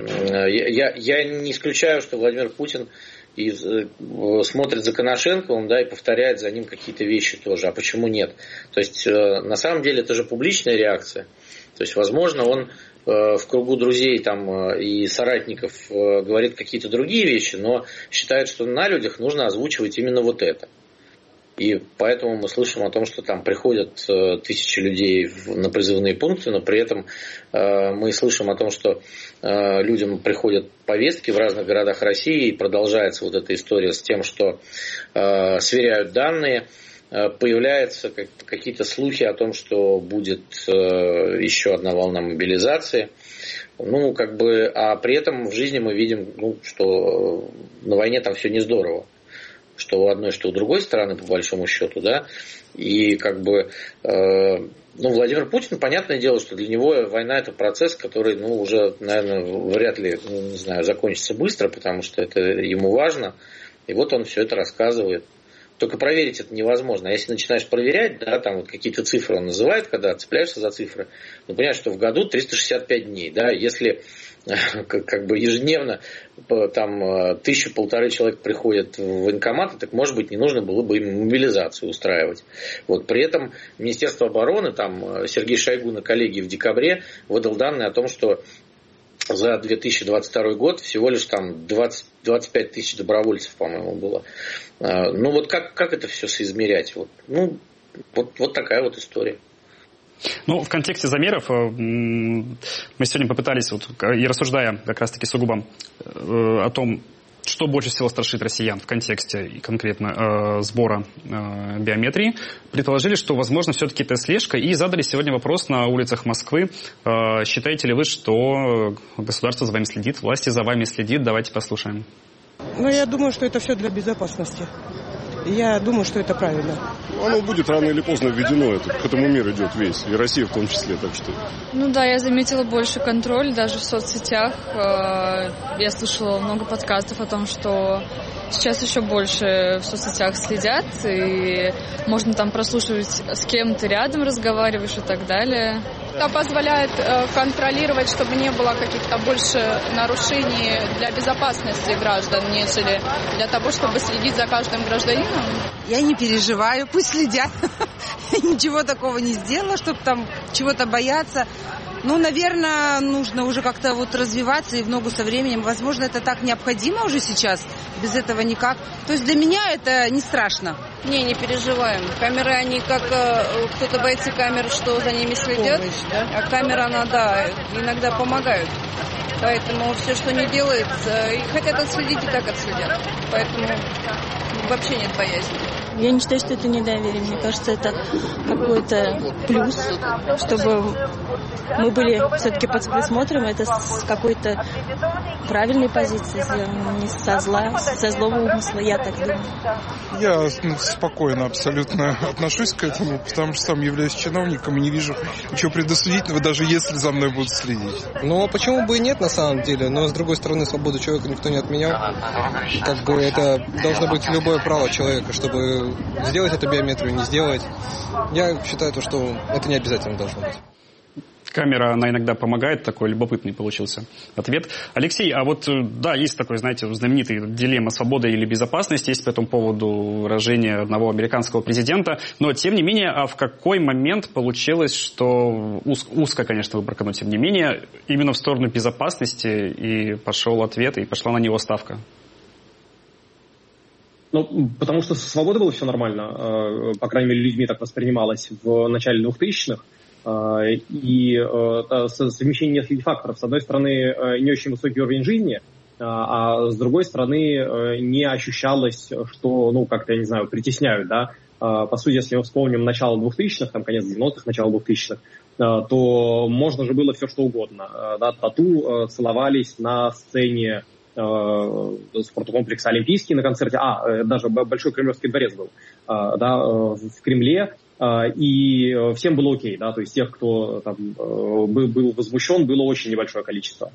я, я не исключаю, что Владимир Путин и смотрит за Коношенковым, да, и повторяет за ним какие-то вещи тоже. А почему нет? То есть, на самом деле, это же публичная реакция. То есть, возможно, он в кругу друзей там, и соратников говорит какие-то другие вещи, но считает, что на людях нужно озвучивать именно вот это. И поэтому мы слышим о том, что там приходят э, тысячи людей в, на призывные пункты, но при этом э, мы слышим о том, что э, людям приходят повестки в разных городах России, и продолжается вот эта история с тем, что э, сверяют данные, э, появляются как, какие-то слухи о том, что будет э, еще одна волна мобилизации. Ну, как бы, а при этом в жизни мы видим, ну, что на войне там все не здорово. Что у одной, что у другой стороны, по большому счету, да, и как бы, э, ну, Владимир Путин, понятное дело, что для него война — это процесс, который, ну, уже, наверное, вряд ли, ну, не знаю, закончится быстро, потому что это ему важно, и вот он все это рассказывает. Только проверить это невозможно. А если начинаешь проверять, да, там вот какие-то цифры он называет, когда цепляешься за цифры, ну, понимаешь, что в году триста шестьдесят пять дней, да, если как, как бы ежедневно там тысячу-полторы человек приходят в военкоматы, так, может быть, не нужно было бы им мобилизацию устраивать. Вот. При этом Министерство обороны, там Сергей Шойгу на коллегии в декабре выдал данные о том, что за две тысячи двадцать второй год всего лишь там двадцать, двадцать пять тысяч добровольцев, по-моему, было. Ну вот как, как это все соизмерять? Вот, ну, вот, вот такая вот история. Ну, в контексте замеров мы сегодня попытались, вот, и рассуждая как раз-таки сугубо о том, что больше всего страшит россиян в контексте и конкретно э, сбора э, биометрии, предположили, что, возможно, все-таки это слежка, и задали сегодня вопрос на улицах Москвы. Э, считаете ли вы, что государство за вами следит, власти за вами следит? Давайте послушаем. Ну, я думаю, что это все для безопасности. Я думаю, что это правильно. Оно будет рано или поздно введено, это, к этому мир идет весь, и Россия в том числе, так что... Ну да, я заметила больше контроль даже в соцсетях. Я слышала много подкастов о том, что сейчас еще больше в соцсетях следят, и можно там прослушивать, с кем ты рядом разговариваешь и так далее. Это позволяет контролировать, чтобы не было каких-то больше нарушений для безопасности граждан, нежели для того, чтобы следить за каждым гражданином. Я не переживаю, пусть следят. Ничего такого не сделала, чтобы там чего-то бояться. Ну, наверное, нужно уже как-то вот развиваться и в ногу со временем. Возможно, это так необходимо уже сейчас, без этого никак. То есть для меня это не страшно. Не, не переживаем. Камеры, они как кто-то боится камер, что за ними следят, помощь, да? А камера, она, да, иногда помогают. Поэтому все, что не делается, и хотят отследить, и так отследят. Поэтому вообще нет боязни. Я не считаю, что это недоверие. Мне кажется, это какой-то плюс, чтобы мы были все-таки под присмотром. Это с какой-то правильной позиции сделано, не со зла, со злого умысла, я так думаю. Я ну, спокойно абсолютно отношусь к этому, потому что сам являюсь чиновником и не вижу ничего предосудительного, даже если за мной будут следить. Ну, а почему бы и нет, на самом деле? Но, с другой стороны, свободу человека никто не отменял. Как бы это должно быть любое право человека, чтобы сделать эту биометрию, не сделать. Я считаю, что это не обязательно должно быть. Камера, она иногда помогает, такой любопытный получился ответ. Алексей, а вот, да, есть такой, знаете, знаменитый дилемма свободы или безопасности, есть по этому поводу выражение одного американского президента, но, тем не менее, а в какой момент получилось, что уз, узко, конечно, выборка, но, тем не менее, именно в сторону безопасности и пошел ответ, и пошла на него ставка? Ну, потому что со свободой было все нормально, по крайней мере, людьми так воспринималось в начале двухтысячных. И совмещение нескольких факторов. С одной стороны, не очень высокий уровень жизни, а с другой стороны, не ощущалось, что, ну, как-то, я не знаю, притесняют, да. По сути, если мы вспомним начало двухтысячных, там, конец девяностых, начало двухтысячных, то можно же было все что угодно. Да, тату целовались на сцене спорткомплекса «Олимпийский» на концерте, а, даже Большой Кремлевский дворец был, да, в Кремле, и всем было окей, да, то есть тех, кто там был, был возмущен, было очень небольшое количество.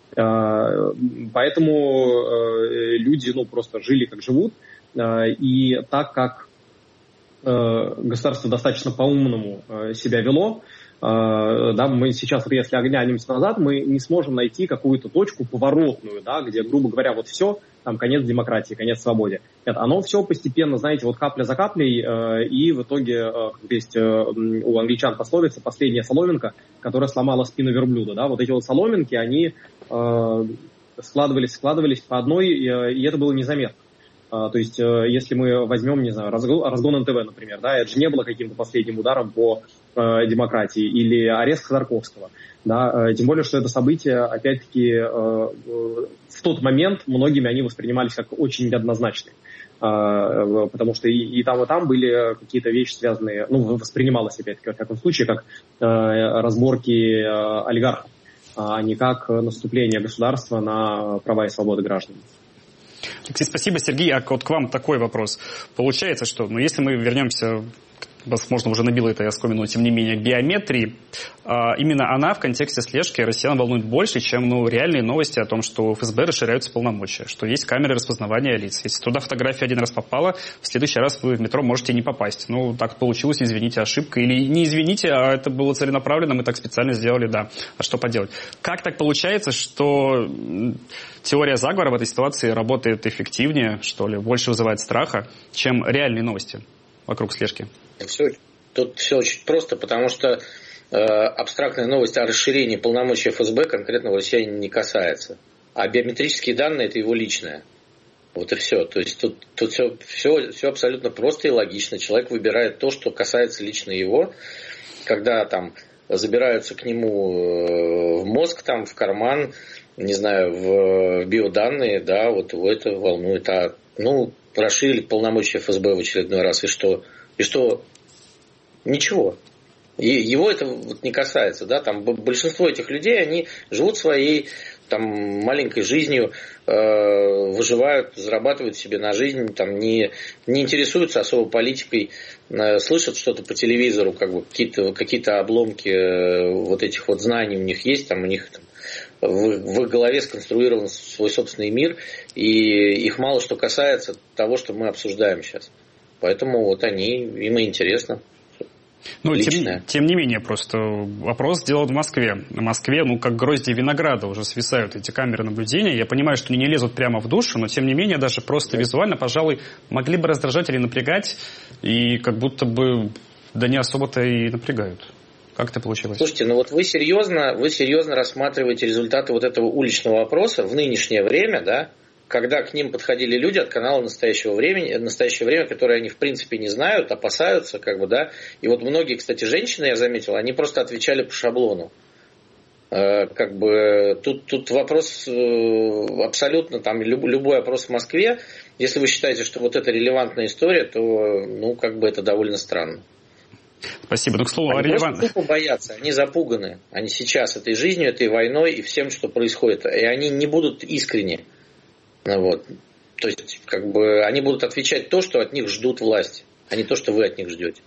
Поэтому люди, ну, просто жили как живут, и так как государство достаточно по-умному себя вело, да, мы сейчас, если оглянемся назад, мы не сможем найти какую-то точку поворотную, да, где, грубо говоря, вот все, там, конец демократии, конец свободе. Нет, оно все постепенно, знаете, вот капля за каплей, э, и в итоге, э, есть э, у англичан пословица «последняя соломинка», которая сломала спину верблюда, да, вот эти вот соломинки, они э, складывались, складывались по одной, и, и это было незаметно. Uh, то есть, uh, если мы возьмем, не знаю, разгон, разгон эн тэ вэ, например, да, это же не было каким-то последним ударом по uh, демократии, или арест Ходорковского, да, uh, тем более, что это событие, опять-таки, uh, uh, в тот момент многими они воспринимались как очень неоднозначные, uh, потому что и, и там, и там были какие-то вещи, связанные, ну, воспринималось, опять-таки, в таком случае, как uh, разборки uh, олигархов, а не как наступление государства на права и свободы граждан. Алексей, спасибо. Сергей, а вот к вам такой вопрос. Получается, что, ну, если мы вернемся, возможно, уже набило это оскомину, но тем не менее, к биометрии, а, именно она в контексте слежки россиян волнует больше, чем, ну, реальные новости о том, что в эф эс бэ расширяются полномочия, что есть камеры распознавания лиц. Если туда фотография один раз попала, в следующий раз вы в метро можете не попасть. Ну, так получилось, извините, ошибка. Или не извините, а это было целенаправленно, мы так специально сделали, да. А что поделать? Как так получается, что теория заговора в этой ситуации работает эффективнее, что ли, больше вызывает страха, чем реальные новости вокруг слежки? Все, тут все очень просто, потому что абстрактная новость о расширении полномочий эф эс бэ конкретного россиянина не касается. А биометрические данные – это его личное. Вот и все. То есть тут, тут все, все, все абсолютно просто и логично. Человек выбирает то, что касается лично его. Когда там забираются к нему в мозг, там, в карман, не знаю, в биоданные, да, вот его это волнует. А, ну, расширили полномочия эф эс бэ в очередной раз, и что? И что? Ничего. И его это вот не касается, да, там большинство этих людей, они живут своей там маленькой жизнью, э, выживают, зарабатывают себе на жизнь, там не, не интересуются особо политикой, э, слышат что-то по телевизору, как бы какие-то, какие-то обломки э, вот этих вот знаний у них есть, там у них там, в, в их голове сконструирован свой собственный мир, и их мало что касается того, что мы обсуждаем сейчас. Поэтому вот они, им и интересно. Ну, тем, тем не менее, просто опрос сделан в Москве. В Москве, ну, как гроздья винограда уже свисают эти камеры наблюдения. Я понимаю, что они не лезут прямо в душу, но, тем не менее, даже просто визуально, пожалуй, могли бы раздражать или напрягать, и как будто бы, да не особо-то и напрягают. Как это получилось? Слушайте, ну вот вы серьезно, вы серьезно рассматриваете результаты вот этого уличного опроса в нынешнее время, да? Когда к ним подходили люди от канала настоящего времени, настоящее время, которые они в принципе не знают, опасаются, как бы, да. И вот многие, кстати, женщины, я заметил, они просто отвечали по шаблону. Э, как бы тут, тут вопрос э, абсолютно, там люб, любой опрос в Москве, если вы считаете, что вот это релевантная история, то, ну, как бы это довольно странно. Спасибо. Ну, к слову, они о релевантности. Просто тупо боятся, они запуганы. Они сейчас этой жизнью, этой войной и всем, что происходит. И они не будут искренне. Вот. То есть, как бы, они будут отвечать то, что от них ждут власти, а не то, что вы от них ждете.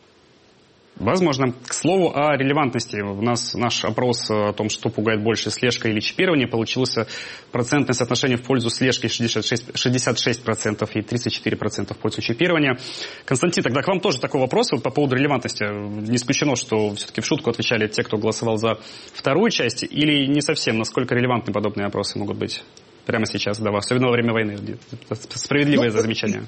Возможно. К слову о релевантности. У нас наш опрос о том, что пугает больше, слежка или чипирование, получился процентное соотношение в пользу слежки шестьдесят шесть процентов и тридцать четыре процента в пользу чипирования. Константин, тогда к вам тоже такой вопрос вот по поводу релевантности. Не исключено, что все-таки в шутку отвечали те, кто голосовал за вторую часть, или не совсем? Насколько релевантны подобные опросы могут быть прямо сейчас, да, особенно во время войны? Справедливое ну, замечание.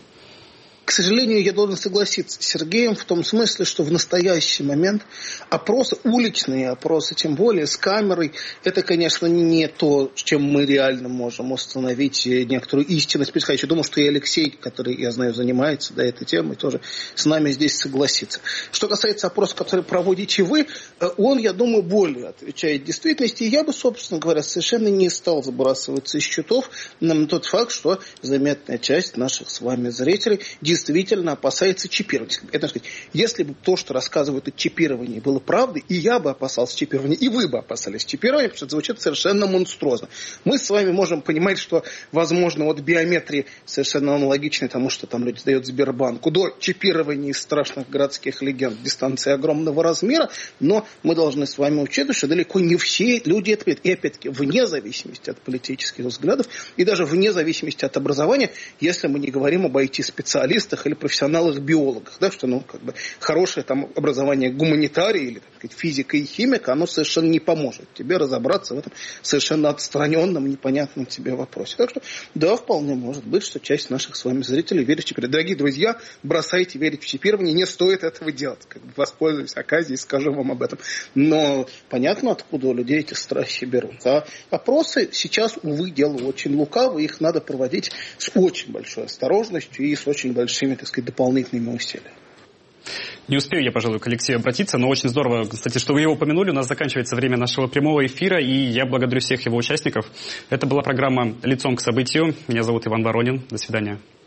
К сожалению, я должен согласиться с Сергеем в том смысле, что в настоящий момент опросы, уличные опросы, тем более с камерой, это, конечно, не то, чем мы реально можем установить некоторую истинность. Я думаю, что и Алексей, который, я знаю, занимается да, этой темой, тоже с нами здесь согласится. Что касается опроса, который проводите вы, он, я думаю, более отвечает действительности. И я бы, собственно говоря, совершенно не стал забрасываться из счетов на тот факт, что заметная часть наших с вами зрителей действительно опасается чипирования. Это, сказать, если бы то, что рассказывают о чипировании, было правдой, и я бы опасался чипирования, и вы бы опасались чипирования, потому что это звучит совершенно монструозно. Мы с вами можем понимать, что, возможно, вот биометрия совершенно аналогична тому, что там люди сдают Сбербанку, до чипирования из страшных городских легенд дистанции огромного размера, но мы должны с вами учитывать, что далеко не все люди это понимают. И, опять-таки, вне зависимости от политических взглядов, и даже вне зависимости от образования, если мы не говорим об ай ти-специалистах, или профессионалах-биологах, да, что ну, как бы, хорошее там, образование гуманитария или так сказать, физика и химика, оно совершенно не поможет тебе разобраться в этом совершенно отстраненном, непонятном тебе вопросе. Так что, да, вполне может быть, что часть наших с вами зрителей верит в чипирование. Дорогие друзья, бросайте верить в чипирование, не стоит этого делать. Как бы воспользуюсь оказией и скажу вам об этом. Но понятно, откуда у людей эти страхи берут. А опросы сейчас, увы, дело очень лукавое, их надо проводить с очень большой осторожностью и с очень большими, так сказать, дополнительными усилиями. Не успею я, пожалуй, к Алексею обратиться, но очень здорово, кстати, что вы его упомянули. У нас заканчивается время нашего прямого эфира, и я благодарю всех его участников. Это была программа «Лицом к событию». Меня зовут Иван Воронин. До свидания.